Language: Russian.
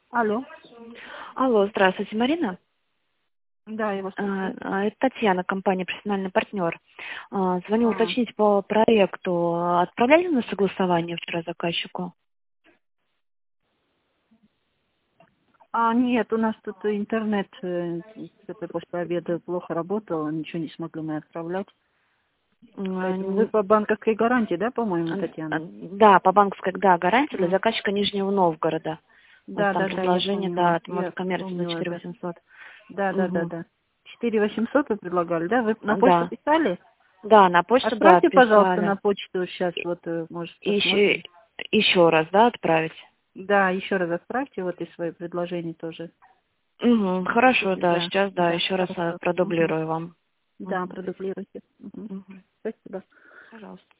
Алло. Алло, здравствуйте, Марина. Да, я вас слушаю. Это Татьяна, компания «Профессиональный партнер». Звоню А, уточнить по проекту. Отправляли на согласование вчера заказчику? нет, у нас тут интернет что-то после обеда плохо работал, ничего не смогли мы отправлять. Поэтому вы по банковской гарантии, да, по-моему, Татьяна? Да, по банковской, да, гарантия для А, заказчика Нижнего Новгорода. У нас да, там да, да, я предложение, помнила. да, от Я Москоммерции на помнила это. 4800. Да, да, да, Угу. да. 4800 вы предлагали, да? Вы на почту Да, писали? да, на почту, да, Отправьте, пожалуйста, на отписали. почту сейчас, вот, может, И посмотрим. еще раз, да, отправить? Да, еще раз отправьте вот и свои предложения тоже. Угу, хорошо, Напишите, да, да, сейчас, да, да, еще раз хорошо. Мгм. продублирую вам. Да, Угу. продублируйте. Мгм. Угу. Спасибо. Пожалуйста.